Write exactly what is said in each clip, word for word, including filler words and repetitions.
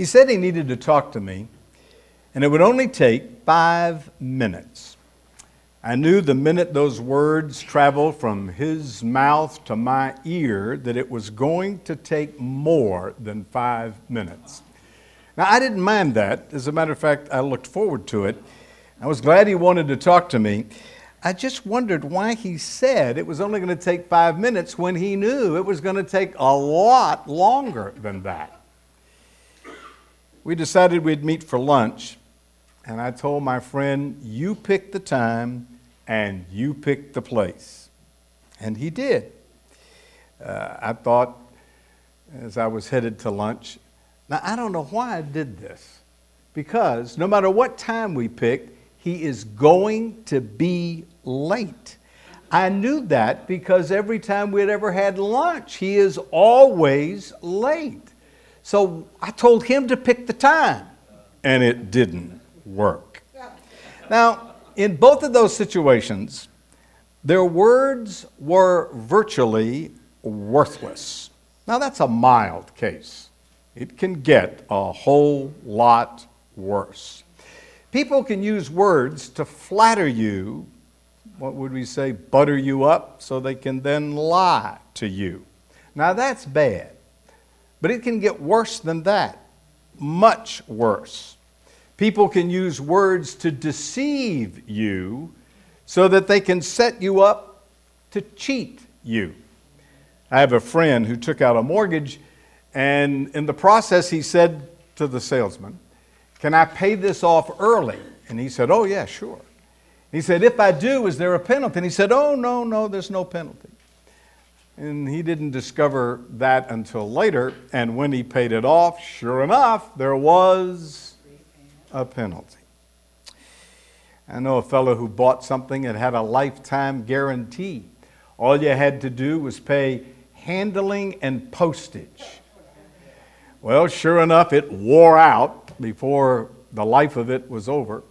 He said he needed to talk to me, and it would only take five minutes. I knew the minute those words traveled from his mouth to my ear that it was going to take more than five minutes. Now, I didn't mind that. As a matter of fact, I looked forward to it. I was glad he wanted to talk to me. I just wondered why he said it was only going to take five minutes when he knew it was going to take a lot longer than that. We decided we'd meet for lunch, and I told my friend, you pick the time and you pick the place. And he did. Uh, I thought as I was headed to lunch, now I don't know why I did this, because no matter what time we picked, he is going to be late. I knew that because every time we'd ever had lunch, he is always late. So I told him to pick the time, and it didn't work. Now, in both of those situations, their words were virtually worthless. Now, that's a mild case. It can get a whole lot worse. People can use words to flatter you, what would we say, butter you up, so they can then lie to you. Now, that's bad. But it can get worse than that, much worse. People can use words to deceive you so that they can set you up to cheat you. I have a friend who took out a mortgage, and in the process he said to the salesman, "Can I pay this off early?" And he said, "Oh yeah, sure." He said, "If I do, is there a penalty?" And he said, "Oh no, no, there's no penalty." And he didn't discover that until later, and when he paid it off, sure enough, there was a penalty. I know a fellow who bought something that had a lifetime guarantee. All you had to do was pay handling and postage. Well, sure enough, it wore out before the life of it was over.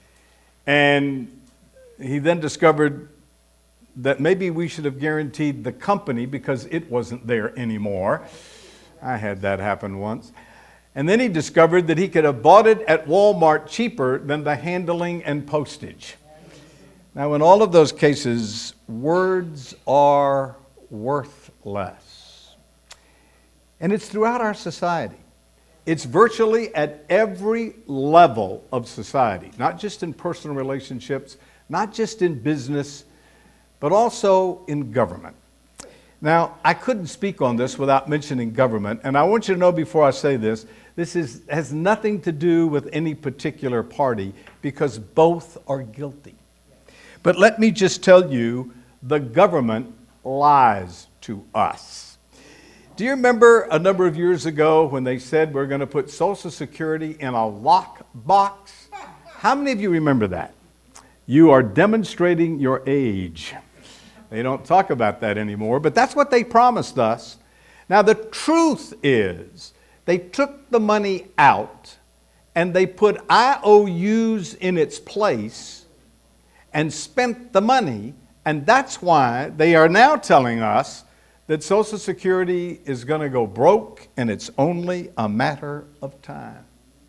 And he then discovered that maybe we should have guaranteed the company because it wasn't there anymore. I had that happen once. And then he discovered that he could have bought it at Walmart cheaper than the handling and postage. Now, in all of those cases, words are worthless. And it's throughout our society. It's virtually at every level of society, not just in personal relationships, not just in business, but also in government. Now, I couldn't speak on this without mentioning government, and I want you to know before I say this, this is, has nothing to do with any particular party, because both are guilty. But let me just tell you, the government lies to us. Do you remember a number of years ago when they said we're going to put Social Security in a lock box? How many of you remember that? You are demonstrating your age. They don't talk about that anymore, but that's what they promised us. Now, the truth is, they took the money out and they put I O Us in its place and spent the money, and that's why they are now telling us that Social Security is going to go broke and it's only a matter of time.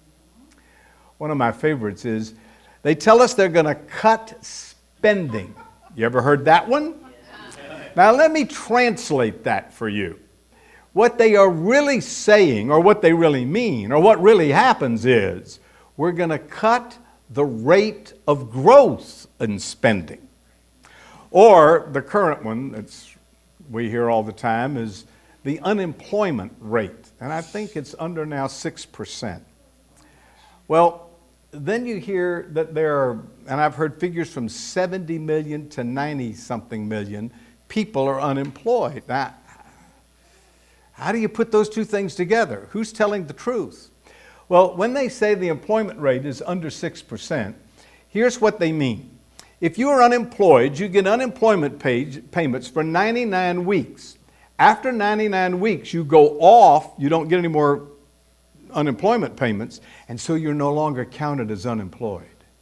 One of my favorites is, they tell us they're going to cut spending. You ever heard that one? Now let me translate that for you. What they are really saying, or what they really mean, or what really happens is, we're going to cut the rate of growth in spending. Or the current one that's we hear all the time is the unemployment rate. And I think it's under now six percent. Well, then you hear that there are, and I've heard figures from seventy million to ninety something million people are unemployed. Now, how do you put those two things together? Who's telling the truth? Well, when they say the employment rate is under six percent, here's what they mean. If you are unemployed, you get unemployment page, payments for ninety-nine weeks. After ninety-nine weeks, you go off, you don't get any more unemployment payments, and so you're no longer counted as unemployed.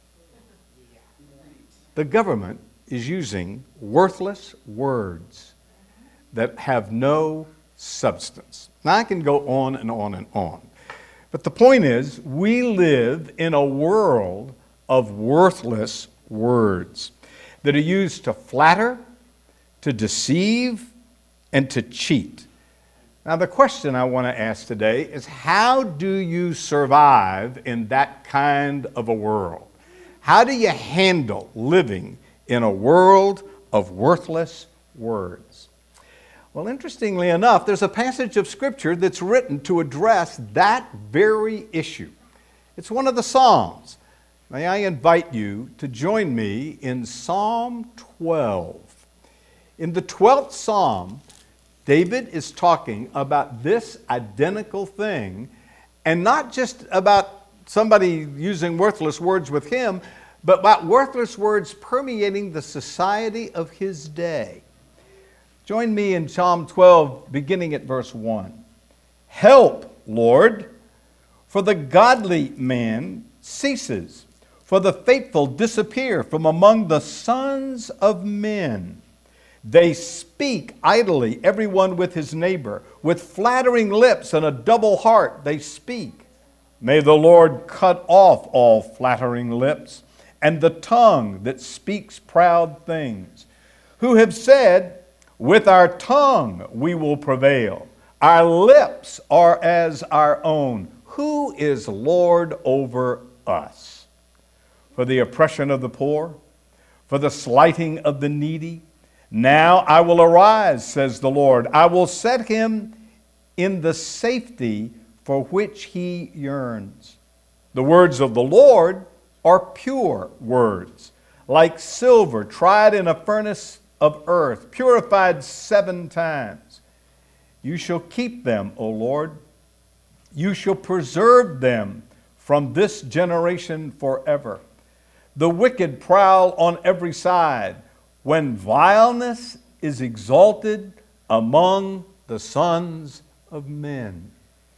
The government is using worthless words that have no substance. Now, I can go on and on and on. But the point is, we live in a world of worthless words that are used to flatter, to deceive, and to cheat. Now, the question I want to ask today is, how do you survive in that kind of a world? How do you handle living in a world of worthless words? Well, interestingly enough, there's a passage of Scripture that's written to address that very issue. It's one of the Psalms. May I invite you to join me in Psalm twelve. In the twelfth Psalm, David is talking about this identical thing, and not just about somebody using worthless words with him, but about worthless words permeating the society of his day. Join me in Psalm twelve, beginning at verse one. Help, Lord, for the godly man ceases, for the faithful disappear from among the sons of men. They speak idly, everyone with his neighbor. With flattering lips and a double heart they speak. May the Lord cut off all flattering lips and the tongue that speaks proud things, who have said, with our tongue we will prevail. Our lips are as our own. Who is Lord over us? For the oppression of the poor, for the slighting of the needy. Now I will arise, says the Lord. I will set him in the safety for which he yearns. The words of the Lord are pure words, like silver tried in a furnace of earth, purified seven times. You shall keep them, O Lord. You shall preserve them from this generation forever. The wicked prowl on every side, when vileness is exalted among the sons of men.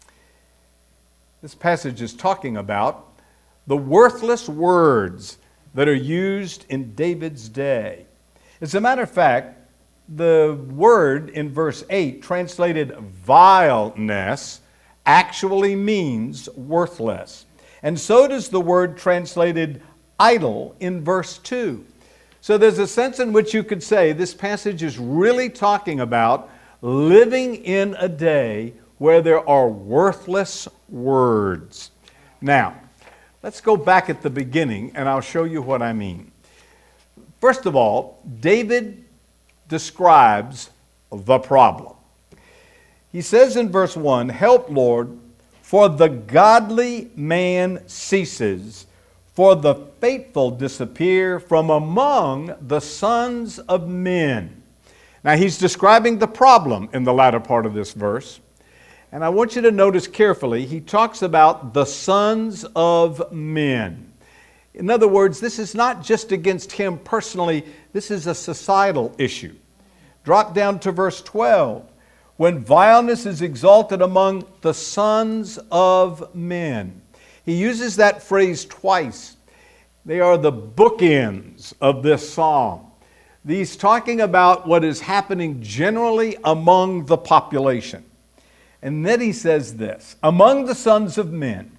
This passage is talking about the worthless words that are used in David's day. As a matter of fact, the word in verse eight, translated vileness, actually means worthless. And so does the word translated idle in verse two. So there's a sense in which you could say this passage is really talking about living in a day where there are worthless words. Now, let's go back at the beginning and I'll show you what I mean. First of all, David describes the problem. He says in verse one, help, Lord, for the godly man ceases, for the faithful disappear from among the sons of men. Now he's describing the problem in the latter part of this verse. And I want you to notice carefully, he talks about the sons of men. In other words, this is not just against him personally, this is a societal issue. Drop down to verse twelve. When vileness is exalted among the sons of men. He uses that phrase twice. They are the bookends of this psalm. He's talking about what is happening generally among the population. And then he says this, among the sons of men,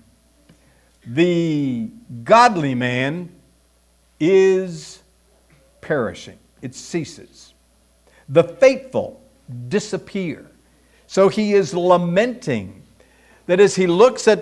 the godly man is perishing. It ceases. The faithful disappear. So he is lamenting that as he looks at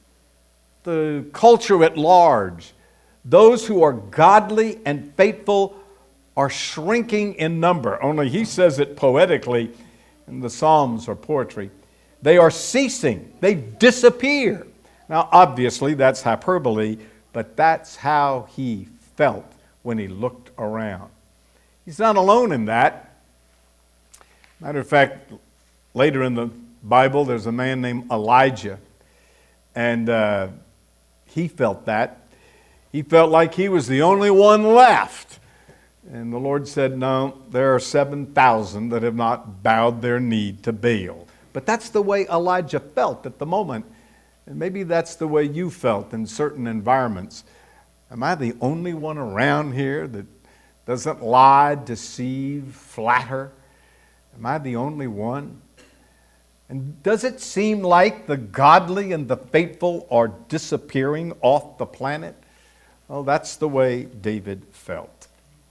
the culture at large, those who are godly and faithful are shrinking in number. Only he says it poetically in the Psalms or poetry. They are ceasing. They disappear. Now, obviously, that's hyperbole, but that's how he felt when he looked around. He's not alone in that. Matter of fact, later in the Bible, there's a man named Elijah, and uh, he felt that. He felt like he was the only one left. And the Lord said, no, there are seven thousand that have not bowed their knee to Baal. But that's the way Elijah felt at the moment. And maybe that's the way you felt in certain environments. Am I the only one around here that doesn't lie, deceive, flatter? Am I the only one? And does it seem like the godly and the faithful are disappearing off the planet? Well, that's the way David felt.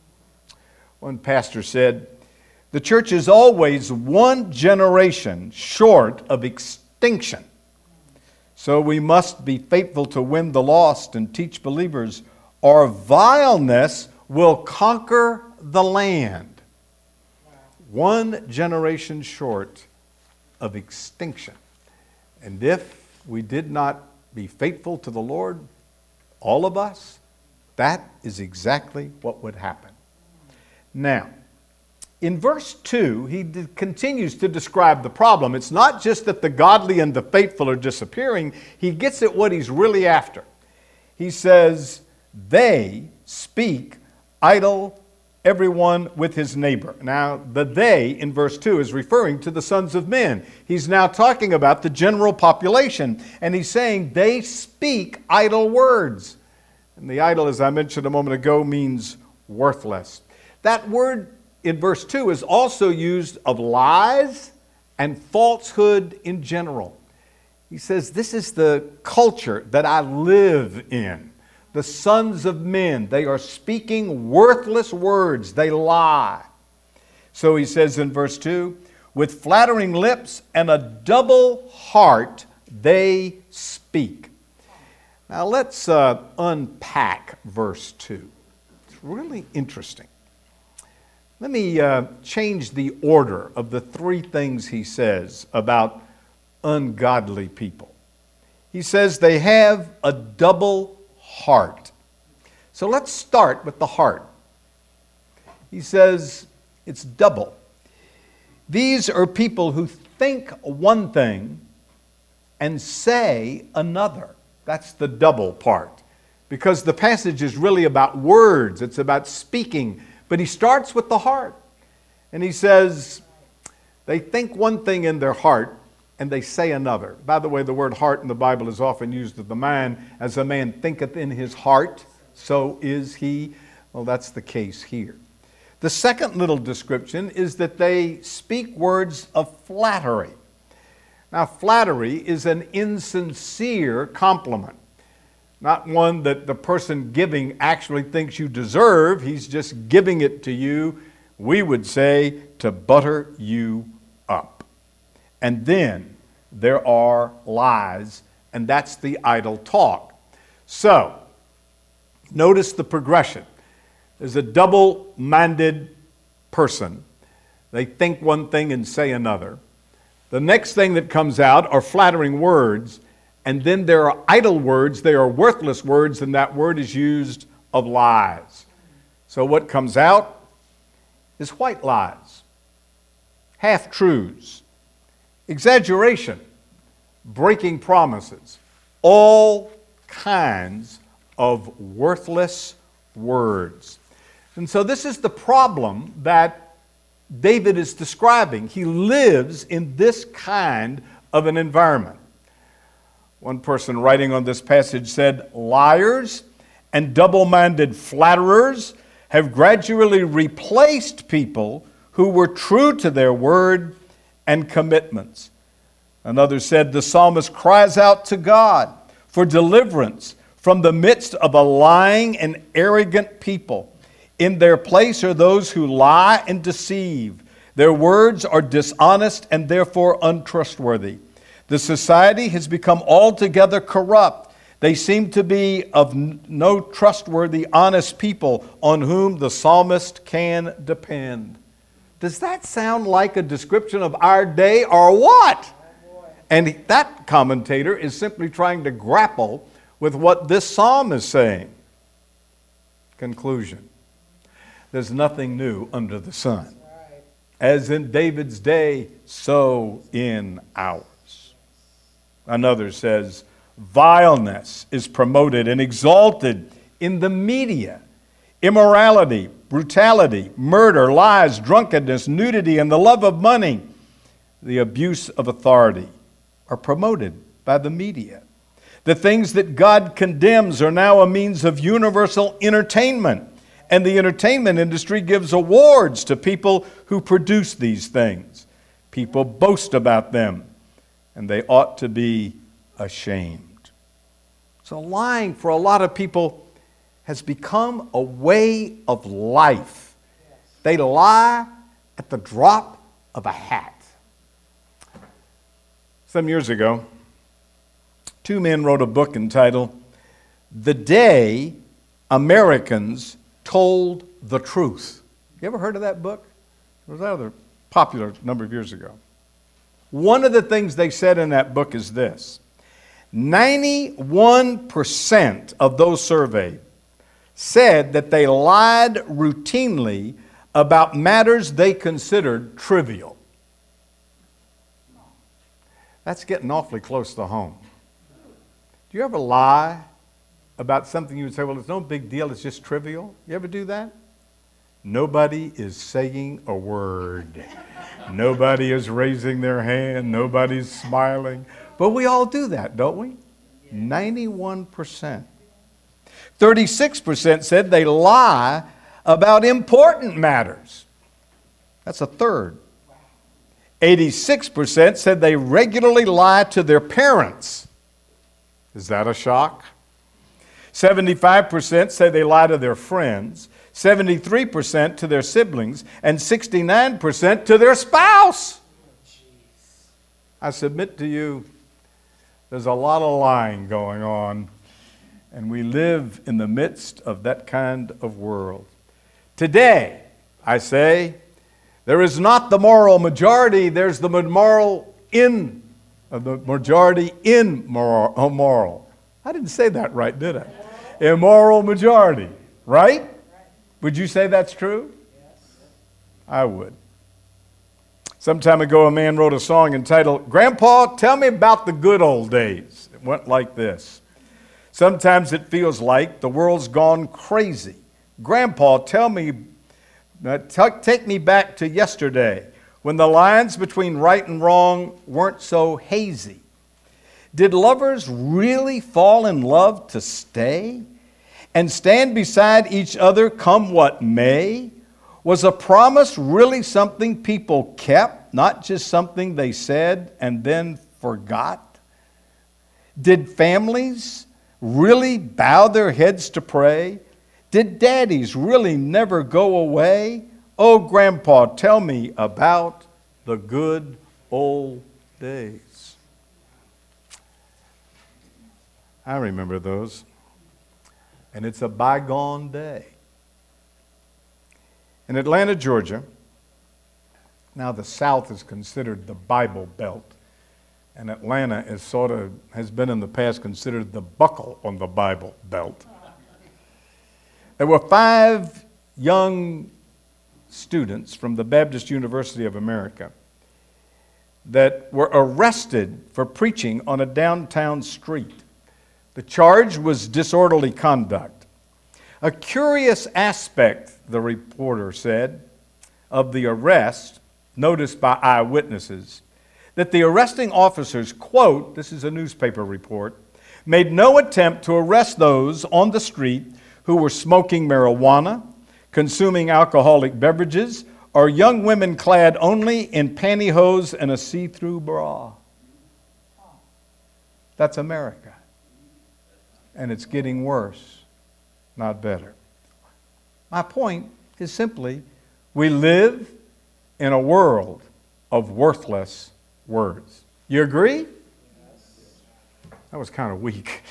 One pastor said, "The church is always one generation short of extinction. So we must be faithful to win the lost and teach believers, or vileness will conquer the land." One generation short of extinction. And if we did not be faithful to the Lord, all of us, that is exactly what would happen. Now, in verse two, he d- continues to describe the problem. It's not just that the godly and the faithful are disappearing. He gets at what he's really after. He says, they speak idle, everyone with his neighbor. Now, the they in verse two is referring to the sons of men. He's now talking about the general population, and he's saying they speak idle words. And the idle, as I mentioned a moment ago, means worthless. That word in verse two is also used of lies and falsehood in general. He says, this is the culture that I live in. The sons of men, they are speaking worthless words. They lie. So he says in verse two, with flattering lips and a double heart they speak. Now let's uh, unpack verse two. It's really interesting. Let me uh, change the order of the three things he says about ungodly people. He says they have a double heart. So let's start with the heart. He says it's double. These are people who think one thing and say another. That's the double part. Because the passage is really about words. It's about speaking. But he starts with the heart. And he says, they think one thing in their heart and they say another. By the way, the word heart in the Bible is often used of the mind. As a man thinketh in his heart, so is he. Well, that's the case here. The second little description is that they speak words of flattery. Now, flattery is an insincere compliment. Not one that the person giving actually thinks you deserve. He's just giving it to you, we would say, to butter you up. And then there are lies, and that's the idle talk. So, notice the progression. There's a double-minded person. They think one thing and say another. The next thing that comes out are flattering words, and then there are idle words. They are worthless words, and that word is used of lies. So what comes out is white lies, half-truths, exaggeration, breaking promises, all kinds of worthless words. And so this is the problem that David is describing. He lives in this kind of an environment. One person writing on this passage said, liars and double-minded flatterers have gradually replaced people who were true to their word and commitments. Another said, the psalmist cries out to God for deliverance from the midst of a lying and arrogant people. In their place are those who lie and deceive. Their words are dishonest and therefore untrustworthy. The society has become altogether corrupt. They seem to be of no trustworthy, honest people on whom the psalmist can depend. Does that sound like a description of our day or what? And that commentator is simply trying to grapple with what this psalm is saying. Conclusion. There's nothing new under the sun. As in David's day, so in ours. Another says, vileness is promoted and exalted in the media. Immorality, brutality, murder, lies, drunkenness, nudity, and the love of money, the abuse of authority, are promoted by the media. The things that God condemns are now a means of universal entertainment, and the entertainment industry gives awards to people who produce these things. People boast about them. and they ought to be ashamed. So lying for a lot of people has become a way of life. They lie at the drop of a hat. Some years ago, two men wrote a book entitled The Day Americans Told the Truth. You ever heard of that book? It was rather popular a number of years ago. One of the things they said in that book is this: ninety-one percent of those surveyed said that they lied routinely about matters they considered trivial. That's getting awfully close to home. Do you ever lie about something you would say, well, it's no big deal, it's just trivial? You ever do that? Nobody is saying a word. Nobody is raising their hand. Nobody's smiling. But we all do that, don't we? ninety-one percent. thirty-six percent said they lie about important matters. That's a third. eighty-six percent said they regularly lie to their parents. Is that a shock? seventy-five percent say they lie to their friends, seventy-three percent to their siblings, and sixty-nine percent to their spouse. I submit to you, there's a lot of lying going on, and we live in the midst of that kind of world. Today, I say, there is not the moral majority, there's the moral in, uh, the majority immoral. Immoral. I didn't say that right, did I? Immoral majority, right? Would you say that's true? I would. Some time ago, a man wrote a song entitled, "Grandpa, Tell Me About the Good Old Days." It went like this: sometimes it feels like the world's gone crazy. Grandpa, tell me, uh, t- take me back to yesterday when the lines between right and wrong weren't so hazy. Did lovers really fall in love to stay and stand beside each other come what may? Was a promise really something people kept, not just something they said and then forgot? Did families really bow their heads to pray? Did daddies really never go away? Oh, Grandpa, tell me about the good old days. I remember those. And it's a bygone day. In Atlanta, Georgia, now the South is considered the Bible Belt, and Atlanta is sort of, has been in the past considered the buckle on the Bible Belt. There were five young students from the Baptist University of America that were arrested for preaching on a downtown street. The charge was disorderly conduct. A curious aspect, the reporter said, of the arrest, noticed by eyewitnesses, that the arresting officers, quote, this is a newspaper report, made no attempt to arrest those on the street who were smoking marijuana, consuming alcoholic beverages, or young women clad only in pantyhose and a see-through bra. That's America. And it's getting worse, not better. My point is simply, we live in a world of worthless words. You agree? That was kind of weak.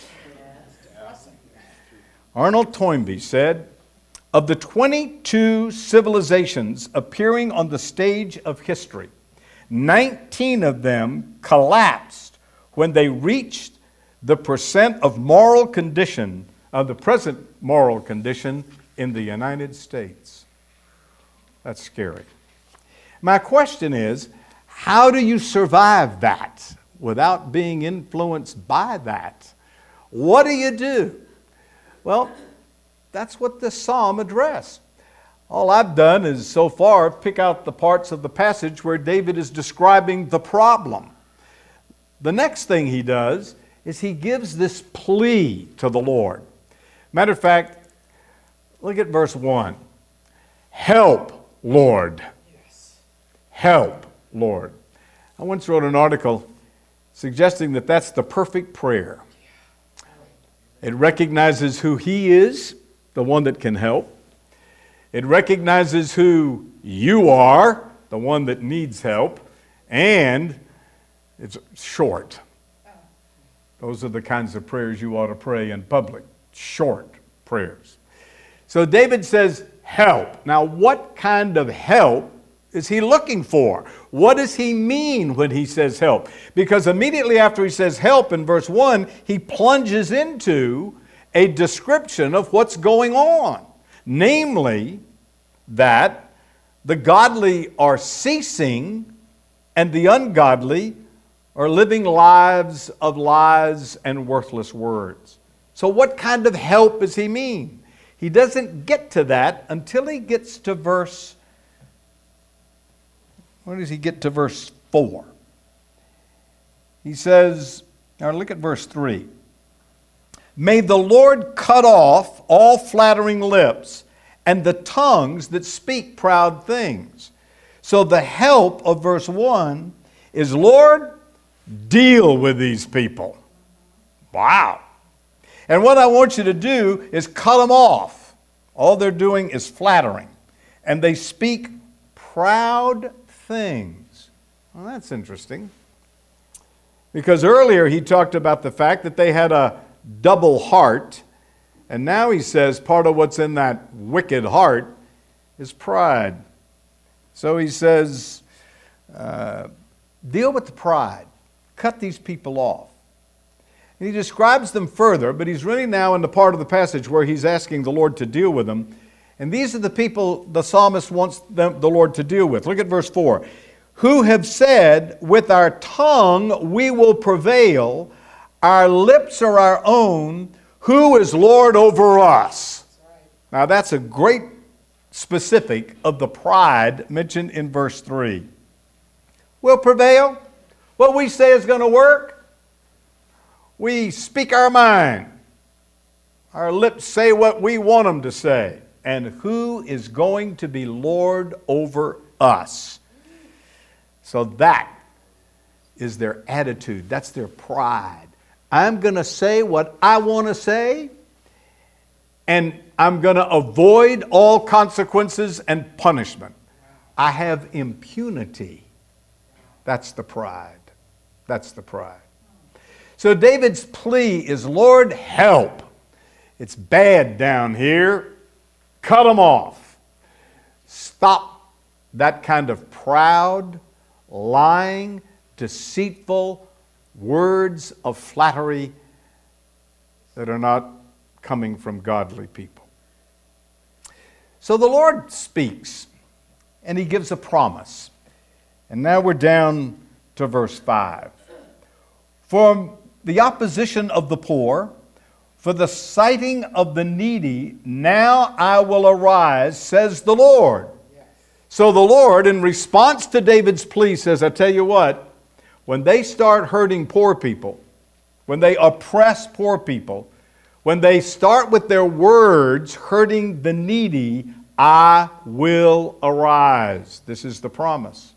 Arnold Toynbee said, of the twenty-two civilizations appearing on the stage of history, nineteen of them collapsed when they reached the percent of moral condition, of the present moral condition in the United States. That's scary. My question is, how do you survive that without being influenced by that? What do you do? Well, that's what this psalm addressed. All I've done is so far pick out the parts of the passage where David is describing the problem. The next thing he does is he gives this plea to the Lord. Matter of fact, look at verse one. Help, Lord. Help, Lord. I once wrote an article suggesting that that's the perfect prayer. It recognizes who He is, the one that can help. It recognizes who you are, the one that needs help. And it's short. Those are the kinds of prayers you ought to pray in public. Short prayers. So David says, help. Now, what kind of help is he looking for? What does he mean when he says help? Because immediately after he says help in verse one, he plunges into a description of what's going on. Namely, that the godly are ceasing and the ungodly are living lives of lies and worthless words. So what kind of help does he mean? He doesn't get to that until he gets to verse, where does he get to verse four? He says, now look at verse three. May the Lord cut off all flattering lips and the tongues that speak proud things. So the help of verse one is, Lord, deal with these people. Wow. And what I want you to do is cut them off. All they're doing is flattering. And they speak proud things. Well, that's interesting. Because earlier he talked about the fact that they had a double heart. And now he says part of what's in that wicked heart is pride. So he says, uh, deal with the pride. Cut these people off. And he describes them further, but he's really now in the part of the passage where he's asking the Lord to deal with them. And these are the people the psalmist wants them, the Lord to deal with. Look at verse four. Who have said, with our tongue we will prevail, our lips are our own, who is Lord over us? Now that's a great specific of the pride mentioned in verse three. We'll prevail. What we say is going to work. We speak our mind. Our lips say what we want them to say. And who is going to be Lord over us? So that is their attitude. That's their pride. I'm going to say what I want to say, and I'm going to avoid all consequences and punishment. I have impunity. That's the pride. That's the pride. So David's plea is, Lord, help. It's bad down here. Cut them off. Stop that kind of proud, lying, deceitful words of flattery that are not coming from godly people. So the Lord speaks, and He gives a promise. And now we're down to verse five. For the opposition of the poor, for the sighting of the needy, now I will arise, says the Lord. Yes. So the Lord, in response to David's plea, says, I tell you what, when they start hurting poor people, when they oppress poor people, when they start with their words hurting the needy, I will arise. This is the promise.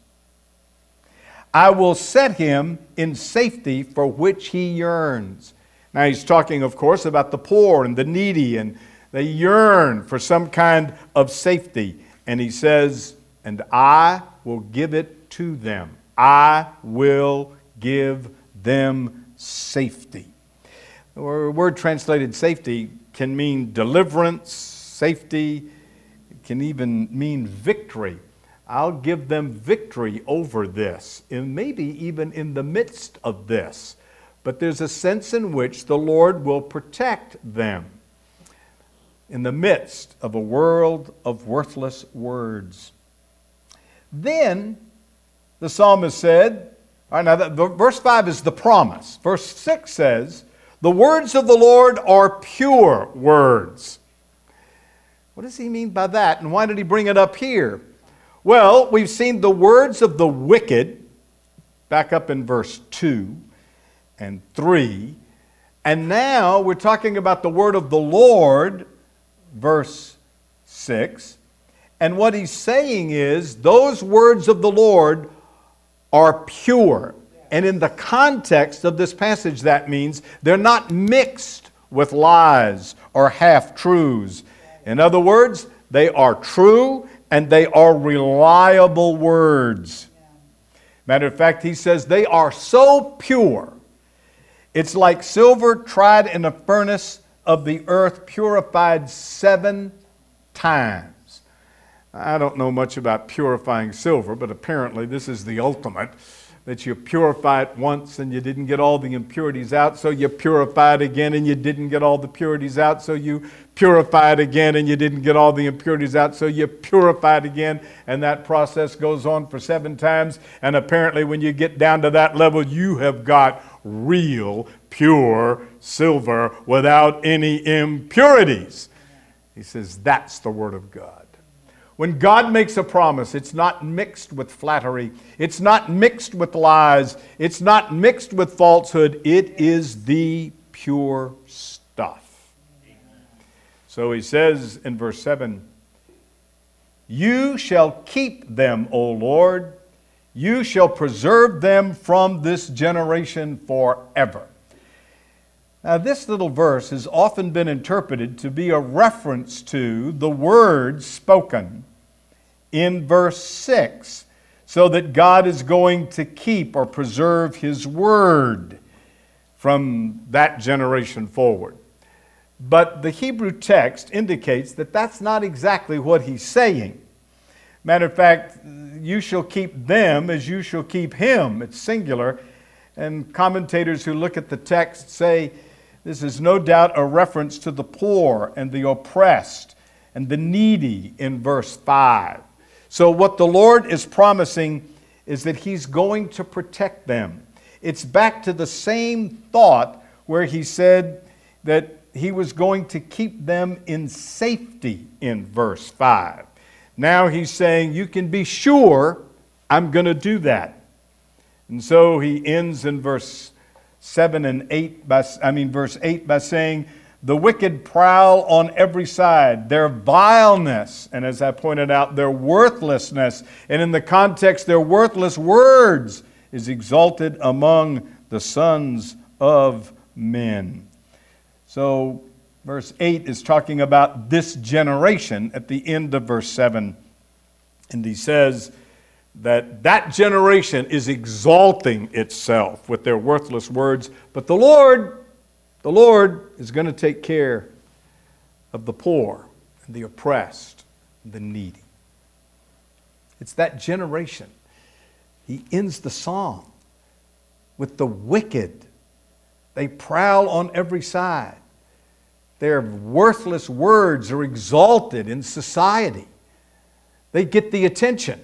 I will set him in safety for which he yearns. Now he's talking, of course, about the poor and the needy, and they yearn for some kind of safety. And he says, and I will give it to them. I will give them safety. The word translated safety can mean deliverance, safety. It can even mean victory. I'll give them victory over this, and maybe even in the midst of this. But there's a sense in which the Lord will protect them in the midst of a world of worthless words. Then the psalmist said, all right, now the, the, verse five is the promise. Verse six says, the words of the Lord are pure words. What does he mean by that? And why did he bring it up here? Well, we've seen the words of the wicked, back up in verse two and three. And now we're talking about the word of the Lord, verse six. And what he's saying is, those words of the Lord are pure And in the context of this passage, that means they're not mixed with lies or half-truths. In other words, they are true and they are reliable words. Matter of fact, he says they are so pure. It's like silver tried in a furnace of the earth, purified seven times. I don't know much about purifying silver, but apparently this is the ultimate, that you purify it once and you didn't get all the impurities out, so you purify it again and you didn't get all the purities out, so you purify it again and you didn't get all the impurities out, so you purify it again, and that process goes on for seven times, and apparently when you get down to that level, you have got real, pure silver without any impurities. He says that's the Word of God. When God makes a promise, it's not mixed with flattery. It's not mixed with lies. It's not mixed with falsehood. It is the pure stuff. So he says in verse seven, "You shall keep them, O Lord. You shall preserve them from this generation forever." Now, this little verse has often been interpreted to be a reference to the words spoken in verse six, so that God is going to keep or preserve His word from that generation forward. But the Hebrew text indicates that that's not exactly what he's saying. Matter of fact, you shall keep them as you shall keep him. It's singular. And commentators who look at the text say this is no doubt a reference to the poor and the oppressed and the needy in verse five. So what the Lord is promising is that He's going to protect them. It's back to the same thought where He said that He was going to keep them in safety in verse five. Now He's saying, you can be sure I'm going to do that. And so He ends in verse seven and eight by, I mean verse eight by saying, the wicked prowl on every side, their vileness, and as I pointed out, their worthlessness, and in the context, their worthless words is exalted among the sons of men. So verse eight is talking about this generation at the end of verse seven. And he says that that generation is exalting itself with their worthless words, but the Lord The Lord is going to take care of the poor and the oppressed and the needy. It's that generation. He ends the psalm with the wicked. They prowl on every side. Their worthless words are exalted in society. They get the attention.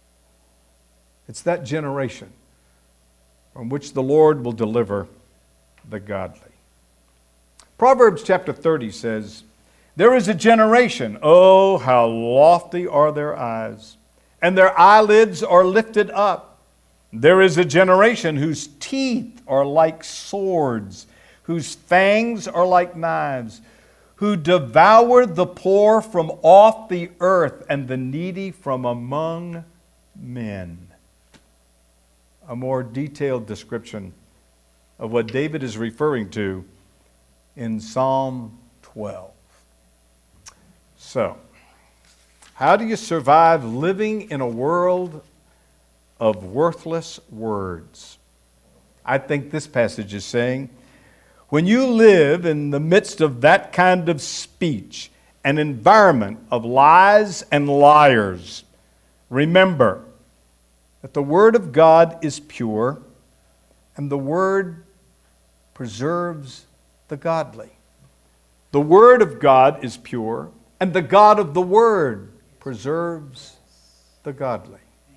It's that generation from which the Lord will deliver the godly. Proverbs chapter thirty says, there is a generation, oh, how lofty are their eyes, and their eyelids are lifted up. There is a generation whose teeth are like swords, whose fangs are like knives, who devour the poor from off the earth and the needy from among men. A more detailed description of what David is referring to in Psalm twelve. So, how do you survive living in a world of worthless words? I think this passage is saying, when you live in the midst of that kind of speech, an environment of lies and liars, remember that the Word of God is pure and the Word preserves the godly. The Word of God is pure, and the God of the Word preserves the godly.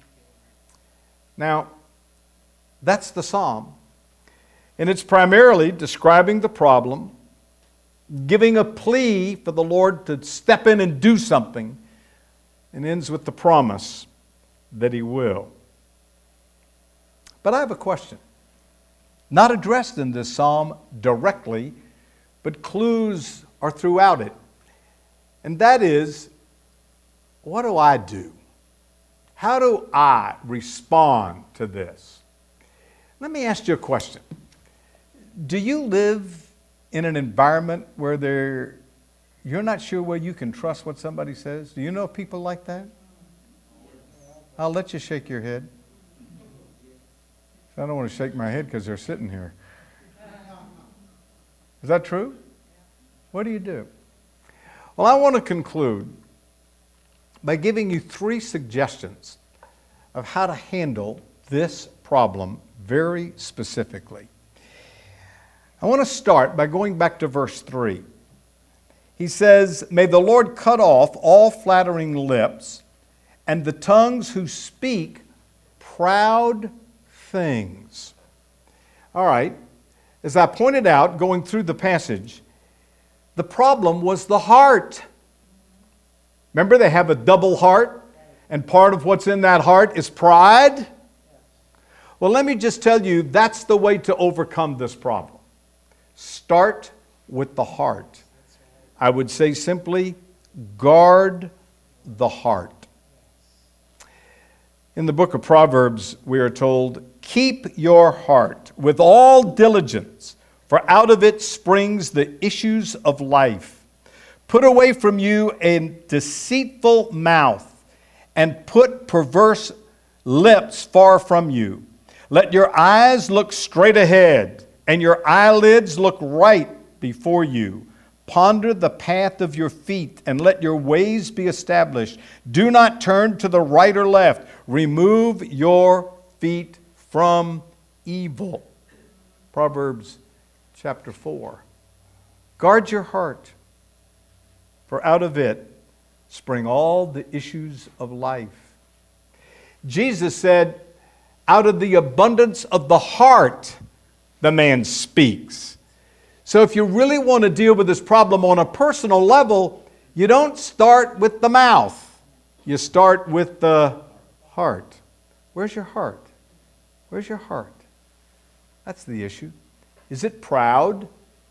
Now, that's the psalm, and it's primarily describing the problem, giving a plea for the Lord to step in and do something, and ends with the promise that He will. But I have a question, not addressed in this psalm directly, but clues are throughout it. And that is, what do I do? How do I respond to this? Let me ask you a question. Do you live in an environment where there, you're not sure whether you can trust what somebody says? Do you know people like that? I'll let you shake your head. I don't want to shake my head because they're sitting here. Is that true? What do you do? Well, I want to conclude by giving you three suggestions of how to handle this problem very specifically. I want to start by going back to verse three. He says, "May the Lord cut off all flattering lips and the tongues who speak proud things." All right, as I pointed out going through the passage, the problem was the heart. Remember, they have a double heart, and part of what's in that heart is pride. Well, let me just tell you, that's the way to overcome this problem. Start with the heart. I would say simply, guard the heart. In the book of Proverbs, we are told, "Keep your heart with all diligence, for out of it springs the issues of life. Put away from you a deceitful mouth, and put perverse lips far from you. Let your eyes look straight ahead, and your eyelids look right before you. Ponder the path of your feet, and let your ways be established. Do not turn to the right or left. Remove your feet from evil." Proverbs chapter four. Guard your heart, for out of it spring all the issues of life. Jesus said, out of the abundance of the heart, the man speaks. So if you really want to deal with this problem on a personal level, you don't start with the mouth. You start with the heart. Where's your heart? Where's your heart? That's the issue. Is it proud?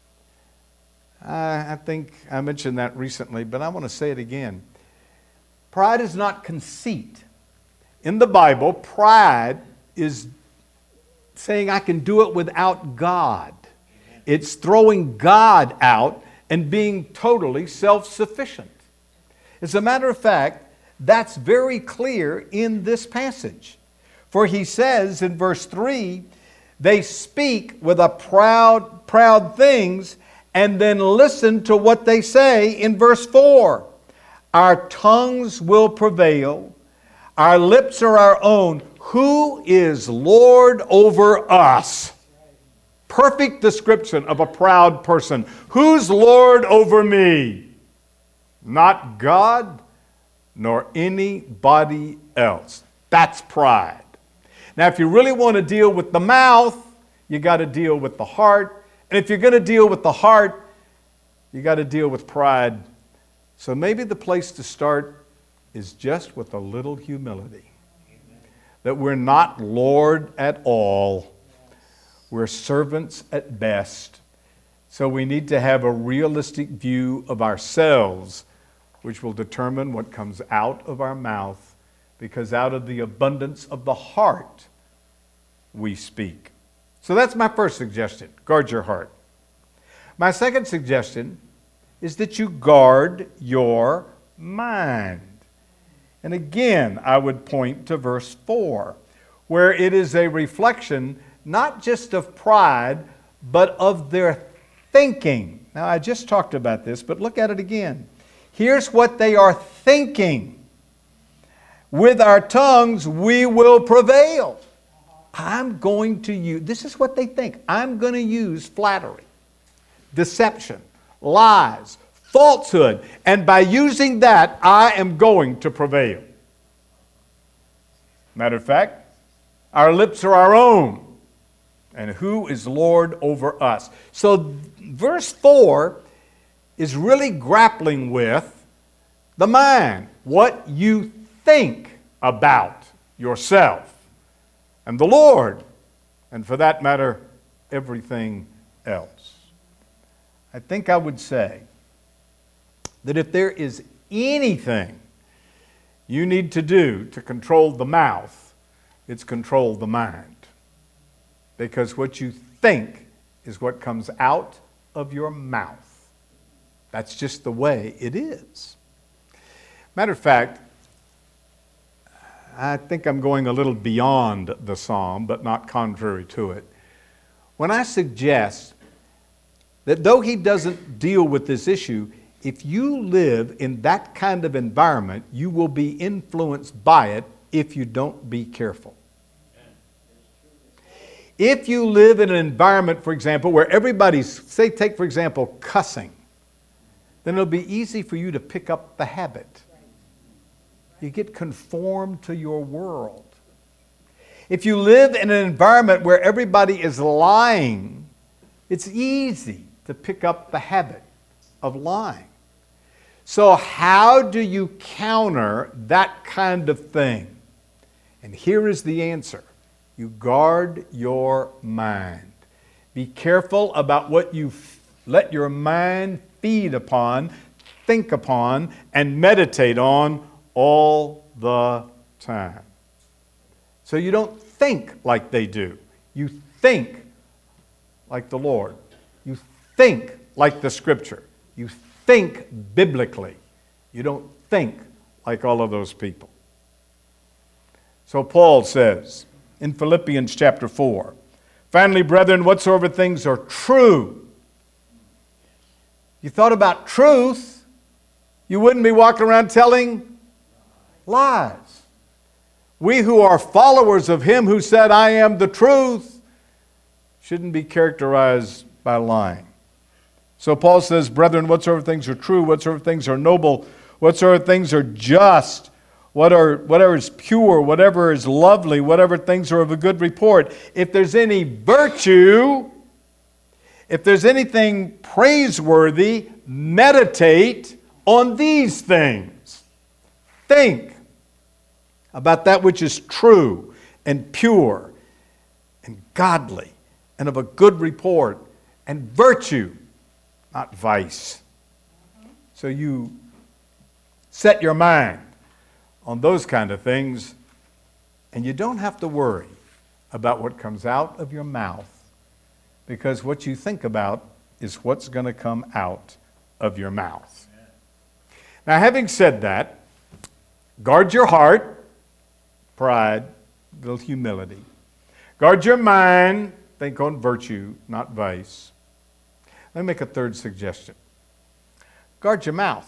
I think I mentioned that recently, but I want to say it again. Pride is not conceit. In the Bible, pride is saying I can do it without God. It's throwing God out and being totally self-sufficient. As a matter of fact, that's very clear in this passage. For he says in verse three, they speak with a proud, proud things, and then listen to what they say in verse four. Our tongues will prevail. Our lips are our own. Who is Lord over us? Perfect description of a proud person. Who's Lord over me? Not God, nor anybody else. That's pride. Now, if you really want to deal with the mouth, you got to deal with the heart. And if you're going to deal with the heart, you got to deal with pride. So maybe the place to start is just with a little humility. That we're not Lord at all. We're servants at best. So we need to have a realistic view of ourselves, which will determine what comes out of our mouth, because out of the abundance of the heart we speak. So that's my first suggestion. Guard your heart. My second suggestion is that you guard your mind. And again, I would point to verse four, where it is a reflection not just of pride, but of their thinking. Now, I just talked about this, but look at it again. Here's what they are thinking. With our tongues, we will prevail. I'm going to use, this is what they think. I'm going to use flattery, deception, lies, falsehood, and by using that, I am going to prevail. Matter of fact, our lips are our own. And who is Lord over us? So verse four is really grappling with the mind, what you think about yourself and the Lord, and for that matter, everything else. I think I would say that if there is anything you need to do to control the mouth, it's control the mind. Because what you think is what comes out of your mouth. That's just the way it is. Matter of fact, I think I'm going a little beyond the psalm, but not contrary to it, when I suggest that though he doesn't deal with this issue, if you live in that kind of environment, you will be influenced by it if you don't be careful. If you live in an environment, for example, where everybody's, say, take for example, cussing, then it'll be easy for you to pick up the habit. You get conformed to your world. If you live in an environment where everybody is lying, it's easy to pick up the habit of lying. So how do you counter that kind of thing? And here is the answer. You guard your mind. Be careful about what you f- let your mind feed upon, think upon, and meditate on all the time. So you don't think like they do. You think like the Lord. You think like the Scripture. You think biblically. You don't think like all of those people. So Paul says in Philippians chapter four, finally, brethren, whatsoever things are true. You thought about truth, you wouldn't be walking around telling lies. We who are followers of Him who said, I am the truth, shouldn't be characterized by lying. So Paul says, brethren, whatsoever things are true, whatsoever things are noble, whatsoever things are just, what are, whatever is pure, whatever is lovely, whatever things are of a good report, if there's any virtue, if there's anything praiseworthy, meditate on these things. Think about that which is true and pure and godly and of a good report and virtue, not vice. So you set your mind on those kind of things, and you don't have to worry about what comes out of your mouth, because what you think about is what's going to come out of your mouth. Now, having said that, guard your heart, pride, little humility. Guard your mind, think on virtue, not vice. Let me make a third suggestion. Guard your mouth.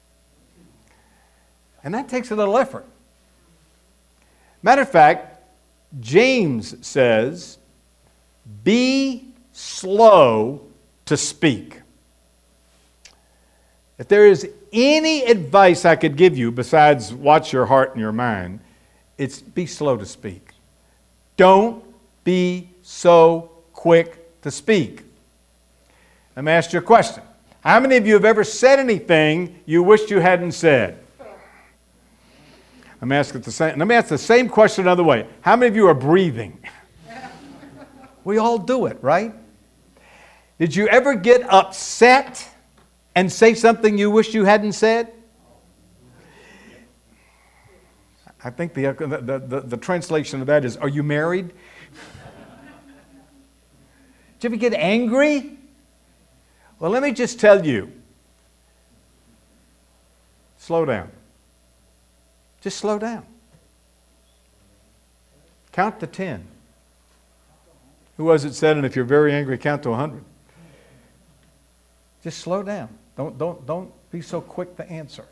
And that takes a little effort. Matter of fact, James says, be slow to speak. If there is any advice I could give you besides watch your heart and your mind, it's be slow to speak. Don't be so quick to speak. Let me ask you a question. How many of you have ever said anything you wished you hadn't said? Let me ask it the same. Let me ask the same question another way. How many of you are breathing? We all do it, right? Did you ever get upset and say something you wish you hadn't said? I think the, the, the, the translation of that is, are you married? Did you ever get angry? Well, let me just tell you. Slow down. Just slow down. Count to ten. Who was it said, and if you're very angry, count to a hundred? Just slow down. Don't, don't, don't be so quick to answer.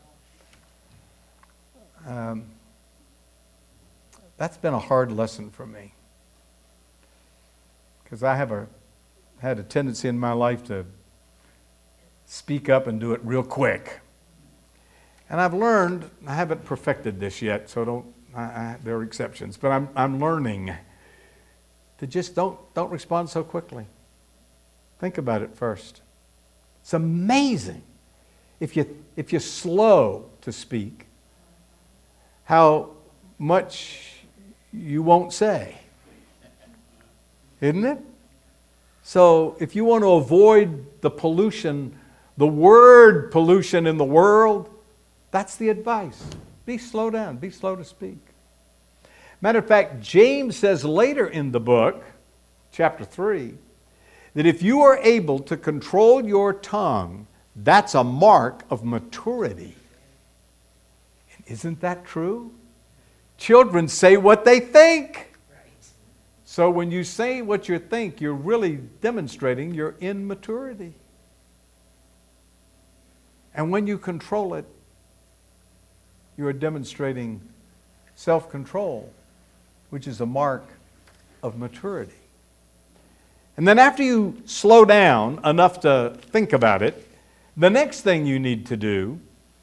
Um, that's been a hard lesson for me. Because I have a, had a tendency in my life to speak up and do it real quick. And I've learned, I haven't perfected this yet, so don't, I, I, there are exceptions, but I'm, I'm learning to just don't, don't respond so quickly. Think about it first. It's amazing if you, if you're slow to speak, how much you won't say. Isn't it? So if you want to avoid the pollution, the word pollution in the world, that's the advice. Be slow down. Be slow to speak. Matter of fact, James says later in the book, chapter three, that if you are able to control your tongue, that's a mark of maturity. Isn't that true? Children say what they think. So when you say what you think, you're really demonstrating your immaturity. And when you control it, you are demonstrating self-control, which is a mark of maturity. And then after you slow down enough to think about it, the next thing you need to do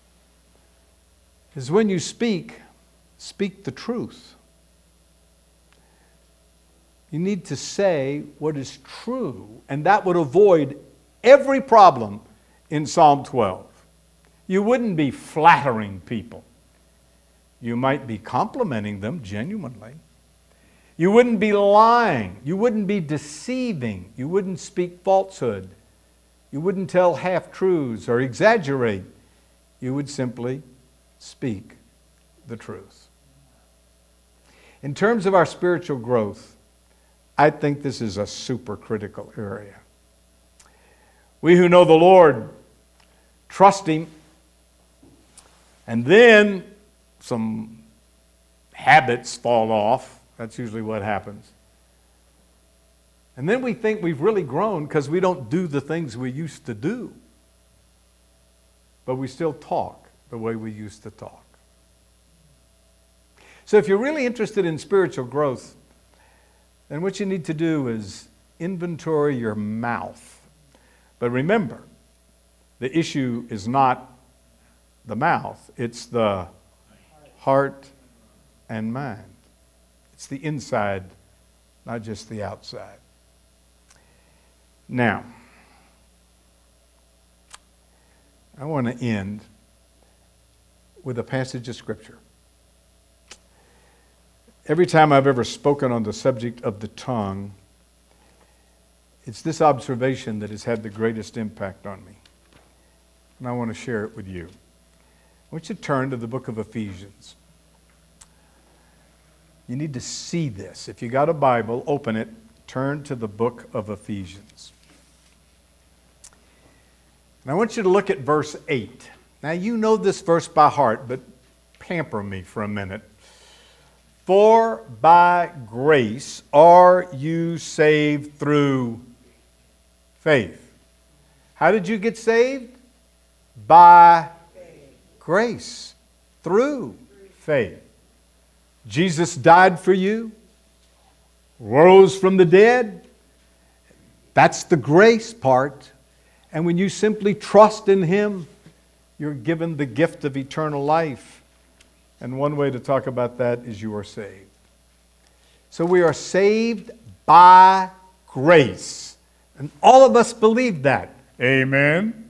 is when you speak, speak the truth. You need to say what is true, and that would avoid every problem in Psalm twelve. You wouldn't be flattering people. You might be complimenting them genuinely. You wouldn't be lying. You wouldn't be deceiving. You wouldn't speak falsehood. You wouldn't tell half-truths or exaggerate. You would simply speak the truth. In terms of our spiritual growth, I think this is a super critical area. We who know the Lord trust Him, and then some habits fall off. That's usually what happens. And then we think we've really grown because we don't do the things we used to do. But we still talk the way we used to talk. So if you're really interested in spiritual growth, then what you need to do is inventory your mouth. But remember, the issue is not the mouth, it's the heart and mind. It's the inside, not just the outside. Now, I want to end with a passage of Scripture. Every time I've ever spoken on the subject of the tongue, it's this observation that has had the greatest impact on me. And I want to share it with you. I want you to turn to the book of Ephesians. You need to see this. If you got a Bible, open it, turn to the book of Ephesians. And I want you to look at verse eight. Now you know this verse by heart, but pamper me for a minute. For by grace are you saved through faith. How did you get saved? By grace, through faith. Jesus died for you, rose from the dead. That's the grace part. And when you simply trust in Him, you're given the gift of eternal life. And one way to talk about that is you are saved. So we are saved by grace. And all of us believe that. Amen.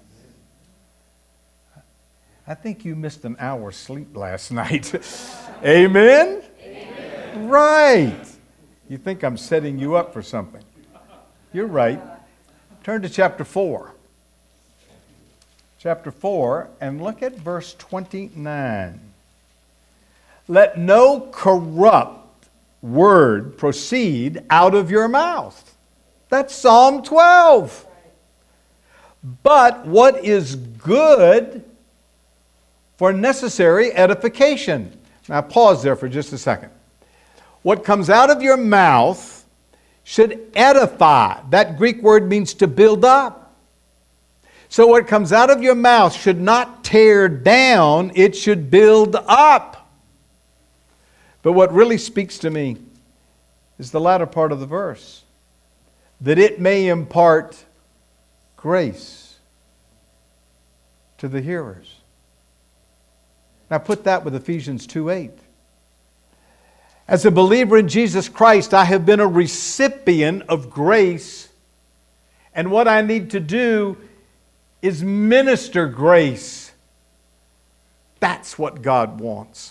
I think you missed an hour's sleep last night. Amen? Amen? Right. You think I'm setting you up for something. You're right. Turn to chapter four. Chapter four, and look at verse twenty-nine. Let no corrupt word proceed out of your mouth. That's Psalm twelve. But what is good for necessary edification. Now pause there for just a second. What comes out of your mouth should edify. That Greek word means to build up. So what comes out of your mouth should not tear down, it should build up. But what really speaks to me is the latter part of the verse. That it may impart grace to the hearers. Now put that with Ephesians two eight. As a believer in Jesus Christ, I have been a recipient of grace. And what I need to do is minister grace. That's what God wants.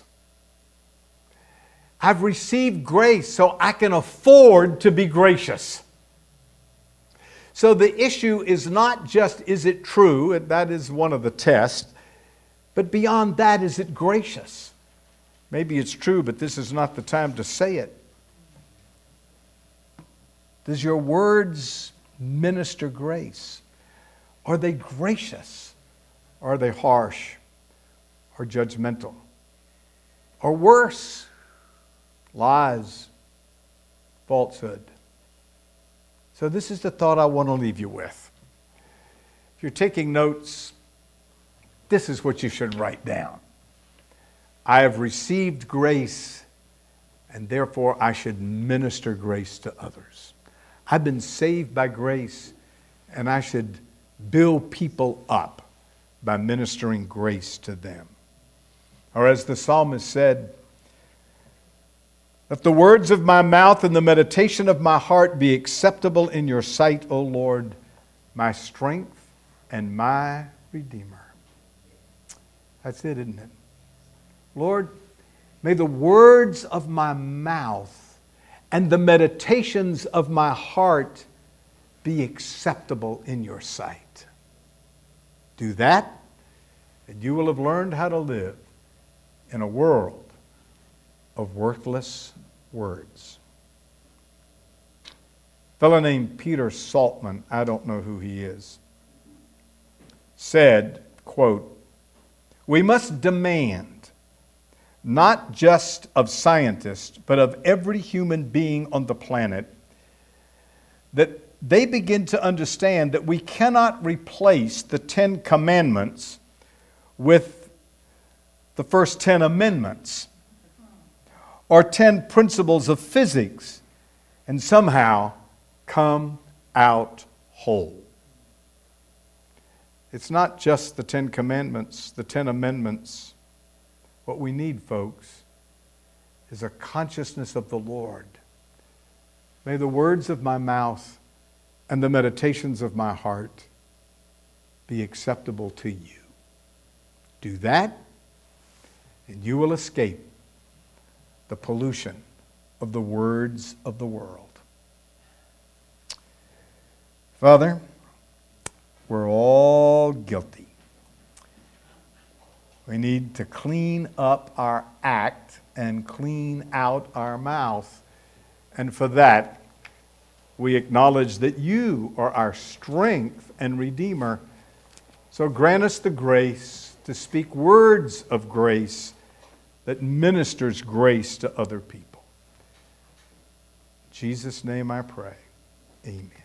I've received grace so I can afford to be gracious. So the issue is not just, is it true? And that is one of the tests. But beyond that, is it gracious? Maybe it's true, but this is not the time to say it. Does your words minister grace? Are they gracious? Are they harsh or judgmental? Or worse, lies, falsehood? So this is the thought I want to leave you with. If you're taking notes, this is what you should write down. I have received grace, and therefore I should minister grace to others. I've been saved by grace, and I should build people up by ministering grace to them. Or as the psalmist said, let the words of my mouth and the meditation of my heart be acceptable in your sight, O Lord, my strength and my Redeemer. That's it, isn't it? Lord, may the words of my mouth and the meditations of my heart be acceptable in your sight. Do that, and you will have learned how to live in a world of worthless words. A fellow named Peter Saltman, I don't know who he is, said, quote, "We must demand, not just of scientists, but of every human being on the planet, that they begin to understand that we cannot replace the Ten Commandments with the first Ten Amendments or ten principles of physics and somehow come out whole." It's not just the Ten Commandments, the Ten Amendments. What we need, folks, is a consciousness of the Lord. May the words of my mouth and the meditations of my heart be acceptable to you. Do that, and you will escape the pollution of the words of the world. Father, we're all guilty. We need to clean up our act and clean out our mouth. And for that, we acknowledge that you are our strength and Redeemer. So grant us the grace to speak words of grace that ministers grace to other people. In Jesus' name I pray. Amen.